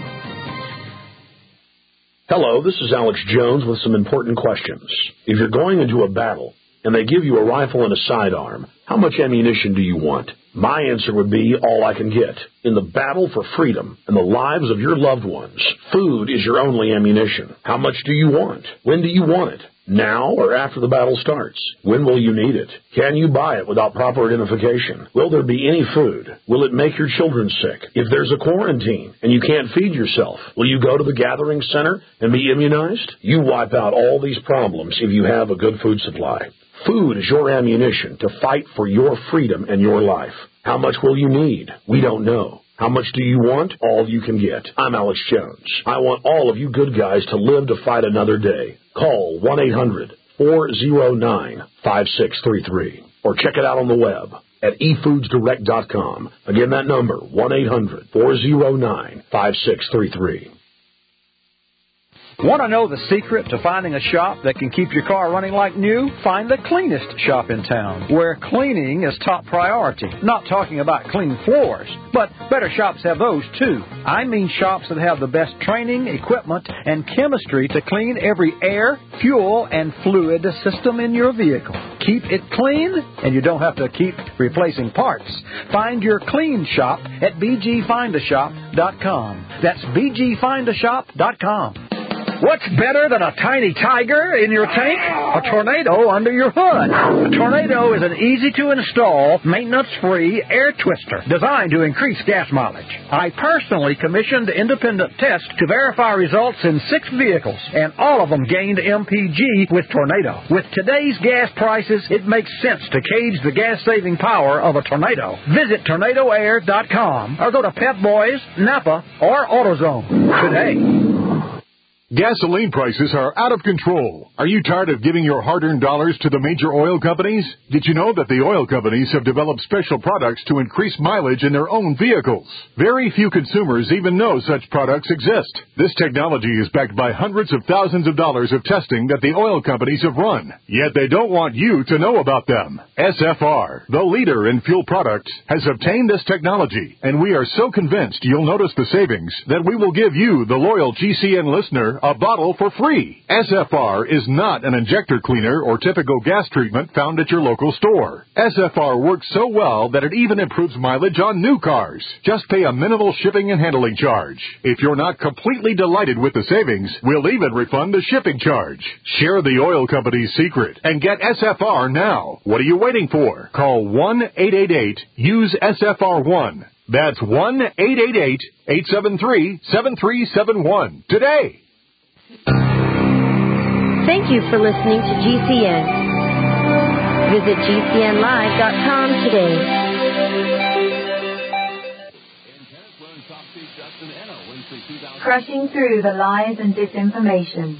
Hello, this is Alex Jones with some important questions. If you're going into a battle and they give you a rifle and a sidearm, how much ammunition do you want? My answer would be all I can get. In the battle for freedom and the lives of your loved ones, food is your only ammunition. How much do you want? When do you want it? Now or after the battle starts? When will you need it? Can you buy it without proper identification? Will there be any food? Will it make your children sick? If there's a quarantine and you can't feed yourself, will you go to the gathering center and be immunized? You wipe out all these problems if you have a good food supply. Food is your ammunition to fight for your freedom and your life. How much will you need? We don't know. How much do you want? All you can get. I'm Alex Jones. I want all of you good guys to live to fight another day. Call one eight hundred, four oh nine, five six three three or check it out on the web at e foods direct dot com. Again, that number, one eight hundred, four oh nine, five six three three. Want to know the secret to finding a shop that can keep your car running like new? Find the cleanest shop in town, where cleaning is top priority. Not talking about clean floors, but better shops have those too. I mean shops that have the best training, equipment, and chemistry to clean every air, fuel, and fluid system in your vehicle. Keep it clean, and you don't have to keep replacing parts. Find your clean shop at b g find a shop dot com. That's b g find a shop dot com. What's better than a tiny tiger in your tank? A tornado under your hood. A tornado is an easy-to-install, maintenance-free air twister designed to increase gas mileage. I personally commissioned independent tests to verify results in six vehicles, and all of them gained M P G with Tornado. With today's gas prices, it makes sense to cage the gas-saving power of a tornado. Visit tornado air dot com or go to Pep Boys, Napa, or AutoZone today. Gasoline prices are out of control. Are you tired of giving your hard-earned dollars to the major oil companies? Did you know that the oil companies have developed special products to increase mileage in their own vehicles? Very few consumers even know such products exist. This technology is backed by hundreds of thousands of dollars of testing that the oil companies have run. Yet they don't want you to know about them. S F R, the leader in fuel products, has obtained this technology, and we are so convinced you'll notice the savings that we will give you, the loyal G C N listener, a bottle for free. S F R is not an injector cleaner or typical gas treatment found at your local store. S F R works so well that it even improves mileage on new cars. Just pay a minimal shipping and handling charge. If you're not completely delighted with the savings, we'll even refund the shipping charge. Share the oil company's secret and get S F R now. What are you waiting for? Call one eight eight eight use S F R one. That's one eight eight eight, eight seven three, seven three seven one today. Thank you for listening to G C N. Visit G C N live dot com today. Crushing through the lies and disinformation.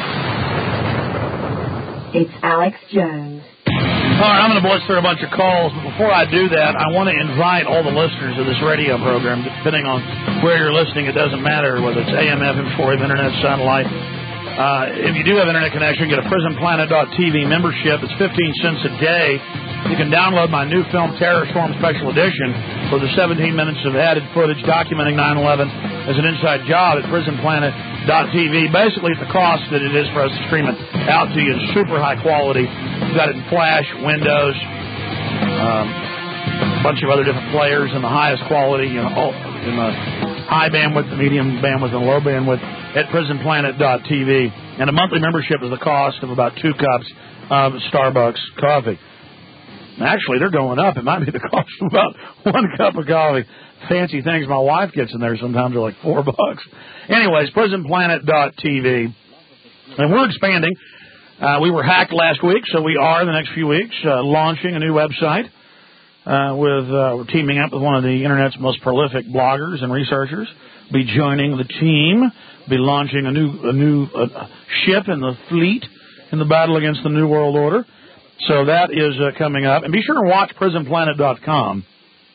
It's Alex Jones. All right, I'm going to voice through a bunch of calls, but before I do that, I want to invite all the listeners of this radio program, depending on where you're listening, it doesn't matter whether it's A M, F M, shortwave, internet, satellite. Uh, if you do have internet connection, get a prison planet dot t v membership. It's fifteen cents a day. You can download my new film, Terror Storm Special Edition, for the seventeen minutes of added footage documenting nine eleven as an inside job at prison planet dot t v. Basically, it's the cost that it is for us to stream it out to you in super high quality. We've got it in Flash, Windows, um, a bunch of other different players in the highest quality, you know, all, in the high bandwidth, the medium bandwidth, and low bandwidth at prison planet dot t v. And a monthly membership is the cost of about two cups of Starbucks coffee. Actually, they're going up. It might be the cost of about one cup of coffee. Fancy things my wife gets in there sometimes are like four bucks. Anyways, prison planet dot t v. And we're expanding. Uh, we were hacked last week, so we are, in the next few weeks, uh, launching a new website. Uh, with uh, we're teaming up with one of the Internet's most prolific bloggers and researchers. Be joining the team. Be launching a new a new uh, ship in the fleet in the battle against the New World Order. So that is uh, coming up. And be sure to watch prison planet dot com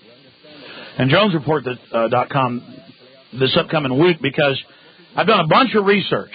and jones report dot com this upcoming week, because I've done a bunch of research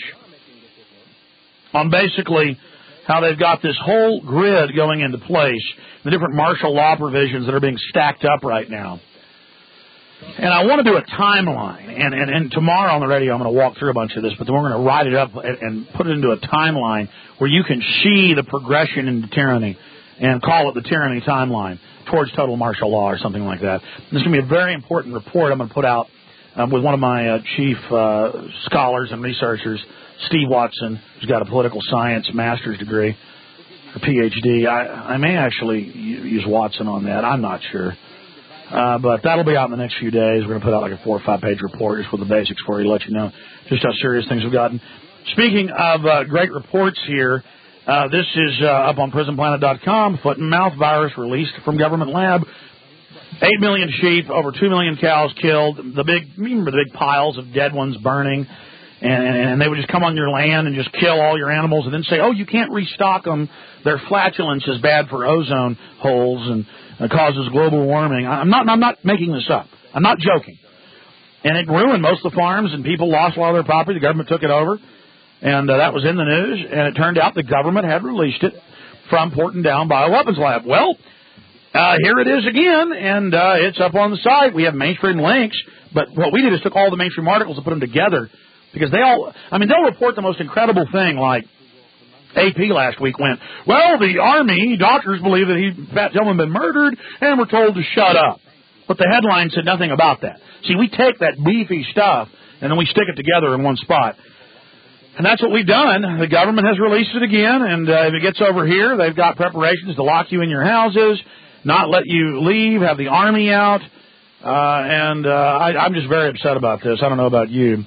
on basically how they've got this whole grid going into place, the different martial law provisions that are being stacked up right now. And I want to do a timeline, and, and, and tomorrow on the radio I'm going to walk through a bunch of this, but then we're going to write it up and, and put it into a timeline where you can see the progression into tyranny and call it the tyranny timeline towards total martial law or something like that. This is going to be a very important report I'm going to put out um, with one of my uh, chief uh, scholars and researchers, Steve Watson, who's got a political science master's degree, or P H D. I, I may actually use Watson on that. I'm not sure. Uh, but that'll be out in the next few days. We're going to put out like a four or five page report just with the basics for you, to let you know just how serious things have gotten. Speaking of uh, great reports here, uh, this is uh, up on prison planet dot com. Foot and mouth virus released from government lab. Eight million sheep, over two million cows killed. The big, remember the big piles of dead ones burning, and, and they would just come on your land and just kill all your animals, and then say, "Oh, you can't restock them. Their flatulence is bad for ozone holes and uh, causes global warming." I'm not, I'm not making this up. I'm not joking. And it ruined most of the farms, and people lost a lot of their property. The government took it over, and uh, that was in the news. And it turned out the government had released it from Porton Down Bioweapons Lab. Well, uh, here it is again, and uh, it's up on the site. We have mainstream links, but what we did is took all the mainstream articles and put them together, because they all, I mean, they'll report the most incredible thing, like A P last week went, well, the Army doctors believe that he, Pat Tillman, been murdered, and we're told to shut up. But the headline said nothing about that. See, we take that beefy stuff, and then we stick it together in one spot. And that's what we've done. The government has released it again, and uh, if it gets over here, they've got preparations to lock you in your houses, not let you leave, have the army out, uh, and uh, I, I'm just very upset about this. I don't know about you.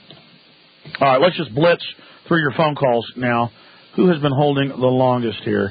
All right, let's just blitz through your phone calls now. Who has been holding the longest here?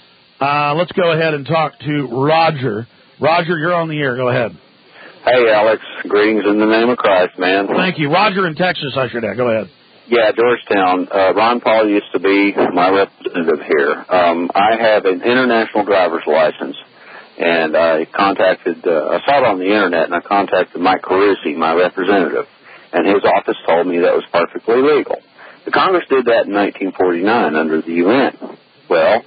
Uh, let's go ahead and talk to Roger. Roger, you're on the air. Go ahead. Hey, Alex. Greetings in the name of Christ, man. Thank you. Roger in Texas, I should add. Go ahead. Yeah, Georgetown. Uh, Ron Paul used to be my representative here. Um, I have an international driver's license, and I contacted, uh, I saw it on the Internet, and I contacted Mike Carusi, my representative, and his office told me that was perfectly legal. The Congress did that in nineteen forty-nine under the U N. Well,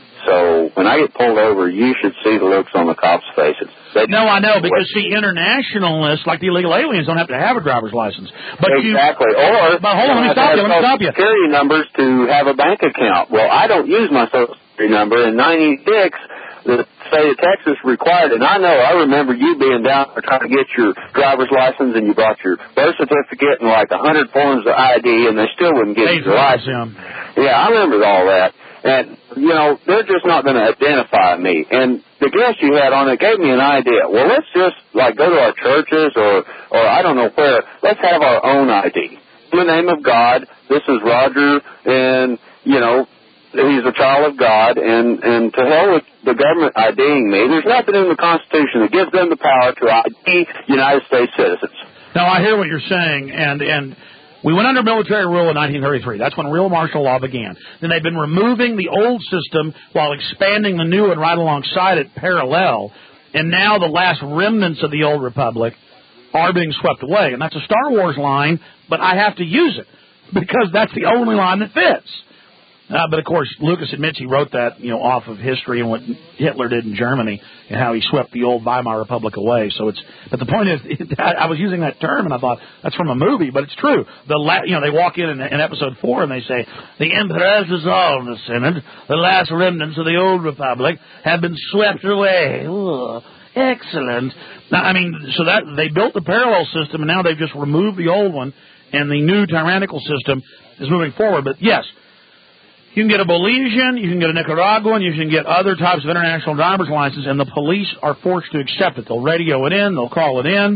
so when I get pulled over, you should see the looks on the cops' faces. They no, I know, because, see, internationalists, like the illegal aliens, don't have to have a driver's license. But exactly. You, or, but hold on, let me stop you, let me stop you. security numbers to have a bank account. Well, I don't use my social security number. In ninety-six, the state of Texas required, and I know, I remember you being down there trying to get your driver's license, and you brought your birth certificate and like a hundred forms of I D, and they still wouldn't give you your license. Yeah, I remember all that. And, you know, they're just not going to identify me. And the guest you had on it gave me an idea. Well, let's just, like, go to our churches or, or I don't know where. Let's have our own I D. In the name of God, this is Roger, and, you know, he's a child of God, and, and to hell with the government IDing me. There's nothing in the Constitution that gives them the power to I D United States citizens. No, I hear what you're saying, and and... we went under military rule in nineteen thirty-three. That's when real martial law began. Then they've been removing the old system while expanding the new and right alongside it parallel. And now the last remnants of the old republic are being swept away. And that's a Star Wars line, but I have to use it because that's the only line that fits. Uh, but, of course, Lucas admits he wrote that, you know, off of history and what Hitler did in Germany and how he swept the old Weimar Republic away. So it's, but the point is, I was using that term and I thought that's from a movie, but it's true. The la, you know, they walk in, in in episode four and they say, the Emperor has dissolved the Senate. The last remnants of the old Republic have been swept away. Ooh, excellent. Now, I mean, so that they built the parallel system and now they've just removed the old one and the new tyrannical system is moving forward. But yes, you can get a Belizean, you can get a Nicaraguan, you can get other types of international driver's license, and the police are forced to accept it. They'll radio it in, they'll call it in.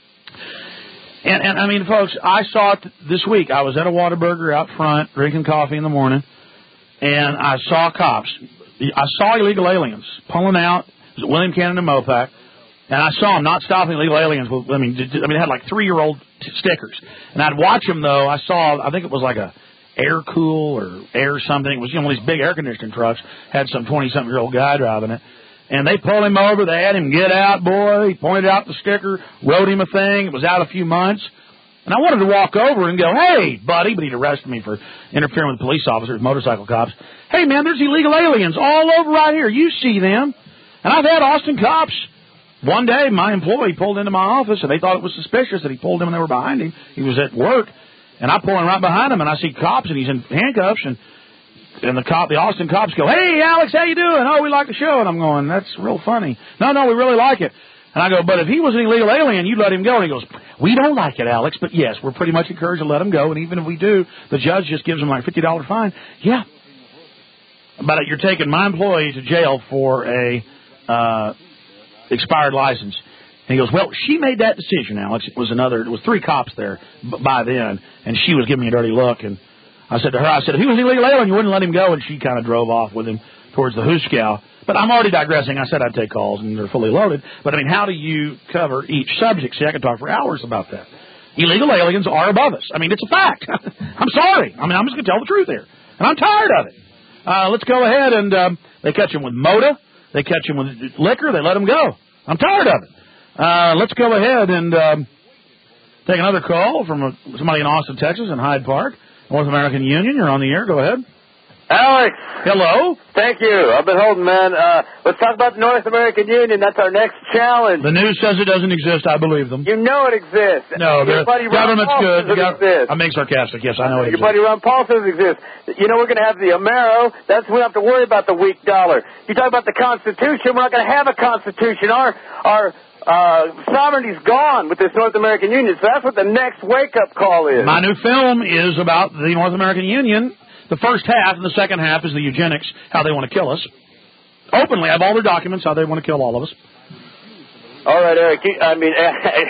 And, and I mean, folks, I saw it this week. I was at a Whataburger out front, drinking coffee in the morning, and I saw cops. I saw illegal aliens pulling out. It was William Cannon and Mopac. And I saw them not stopping illegal aliens. With, I mean, I mean, it had like three-year-old t- stickers. And I'd watch them, though. I saw, I think it was like a Air Cool or Air something. It was, you know, one of these big air conditioning trucks. Had some twenty-something-year-old guy driving it. And they pulled him over. They had him get out, boy. He pointed out the sticker, wrote him a thing. It was out a few months. And I wanted to walk over and go, hey, buddy, but he'd arrested me for interfering with police officers, motorcycle cops. Hey, man, there's illegal aliens all over right here. You see them. And I've had Austin cops. One day, my employee pulled into my office, and they thought it was suspicious that he pulled him and they were behind him. He was at work. And I pull in right behind him, and I see cops, and he's in handcuffs, and and the cop, the Austin cops go, hey, Alex, how you doing? Oh, we like the show. And I'm going, that's real funny. No, no, we really like it. And I go, but if he was an illegal alien, you'd let him go. And he goes, we don't like it, Alex, but yes, we're pretty much encouraged to let him go. And even if we do, the judge just gives him like a fifty dollars fine. Yeah. But you're taking my employee to jail for a uh, expired license. And he goes, well, she made that decision, Alex. It was another, it was three cops there b- by then, and she was giving me a dirty look. And I said to her, I said, if he was an illegal alien, you wouldn't let him go. And she kind of drove off with him towards the Hooskow. But I'm already digressing. I said I'd take calls, and they're fully loaded. But, I mean, how do you cover each subject? See, I could talk for hours about that. Illegal aliens are above us. I mean, it's a fact. I'm sorry. I mean, I'm just going to tell the truth here. And I'm tired of it. Uh, let's go ahead, and um, they catch him with Moda. They catch him with liquor. They let him go. I'm tired of it. Uh, let's go ahead and um, take another call from a, somebody in Austin, Texas, in Hyde Park, North American Union. You're on the air. Go ahead. Alex. Hello. Thank you. I've been holding, man. Uh, let's talk about the North American Union. That's our next challenge. The news says it doesn't exist. I believe them. You know it exists. No, the government's good. The gov- exist. I'm being sarcastic. Yes, I know it Your exists. buddy Ron Paul says it exists. You know, we're going to have the Amero. That's we don't have to worry about the weak dollar. You talk about the Constitution. We're not going to have a Constitution. Our our uh, sovereignty's gone with this North American Union, so that's what the next wake-up call is. My new film is about the North American Union. The first half and the second half is the eugenics, how they want to kill us. Openly, I have all their documents, how they want to kill all of us. All right, Eric. You, I mean,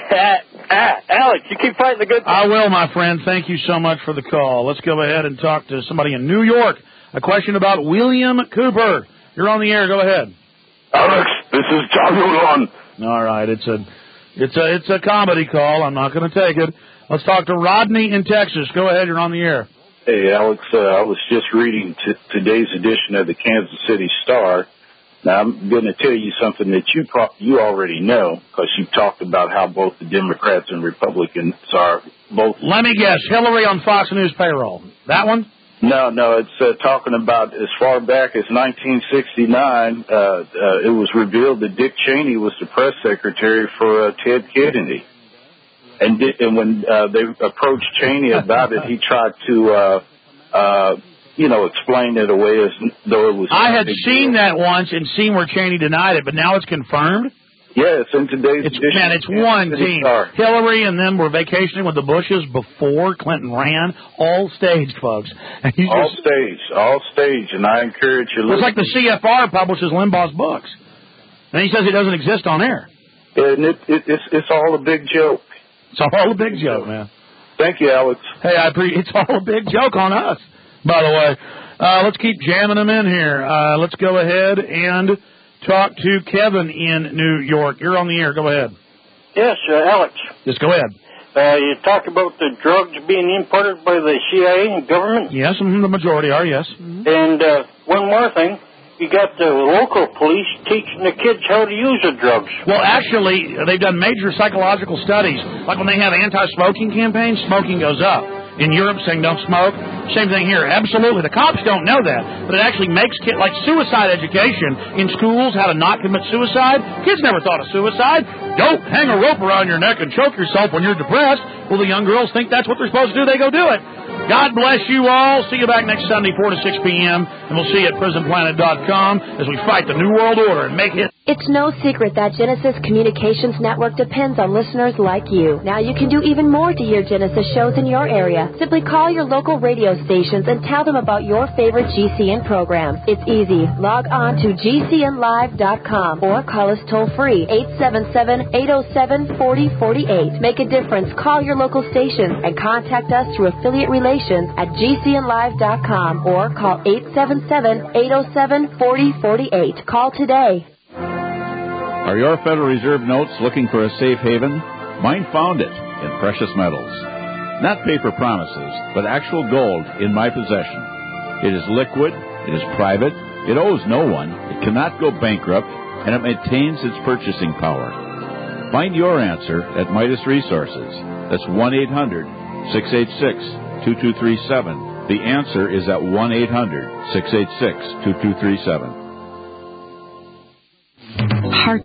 Alex, you keep fighting the good fight. I will, my friend. Thank you so much for the call. Let's go ahead and talk to somebody in New York. A question about William Cooper. You're on the air. Go ahead. Alex, this is John Rulon. All right, it's a, it's a, it's a comedy call. I'm not going to take it. Let's talk to Rodney in Texas. Go ahead. You're on the air. Hey, Alex. Uh, I was just reading t- today's edition of the Kansas City Star. Now, I'm going to tell you something that you pro- you already know because you've talked about how both the Democrats and Republicans are both. Let me guess. Hillary on Fox News payroll. That one? No, no. It's uh, talking about as far back as nineteen sixty-nine, uh, uh, it was revealed that Dick Cheney was the press secretary for uh, Ted Kennedy. And, di- and when uh, they approached Cheney about it, he tried to... Uh, uh, you know, explain it away as though it was... I had seen that once and seen where Cheney denied it, but now it's confirmed? Yes, in today's it's, edition. Man, it's one team. Star. Hillary and them were vacationing with the Bushes before Clinton ran. All staged, folks. All just, staged. All staged, and I encourage you... It's like the C F R publishes Limbaugh's books. And he says it doesn't exist on air. And it, it, it's, it's all a big joke. It's all a big joke, man. Thank you, Alex. Hey, I pre- it's all a big joke on us. By the way, uh, let's keep jamming them in here. Uh, let's go ahead and talk to Kevin in New York. You're on the air. Go ahead. Yes, uh, Alex. Just go ahead. Uh, you talked about the drugs being imported by the C I A and government. Yes, mm-hmm, the majority are, yes. Mm-hmm. And uh, one more thing. You got the local police teaching the kids how to use the drugs. Well, actually, they've done major psychological studies. Like when they have anti-smoking campaigns, smoking goes up. In Europe, saying don't smoke. Same thing here. Absolutely. The cops don't know that, but it actually makes kids, like suicide education in schools, how to not commit suicide. Kids never thought of suicide. Don't hang a rope around your neck and choke yourself when you're depressed. Well, the young girls think that's what they're supposed to do. They go do it. God bless you all. See you back next Sunday, four to six p.m., and we'll see you at prison planet dot com as we fight the New World Order and make it. It's no secret that Genesis Communications Network depends on listeners like you. Now you can do even more to hear Genesis shows in your area. Simply call your local radio stations and tell them about your favorite G C N programs. It's easy. Log on to G C N live dot com or call us toll-free, eight seven seven, eight oh seven, four oh four eight. Make a difference. Call your local stations and contact us through affiliate relations at G C N live dot com or call eight seven seven, eight oh seven, four oh four eight. Call today. Are your Federal Reserve notes looking for a safe haven? Mine found it in precious metals. Not paper promises, but actual gold in my possession. It is liquid, it is private, it owes no one, it cannot go bankrupt, and it maintains its purchasing power. Find your answer at Midas Resources. That's one eight hundred, six eight six, two two three seven. The answer is at one eight hundred, six eight six, two two three seven.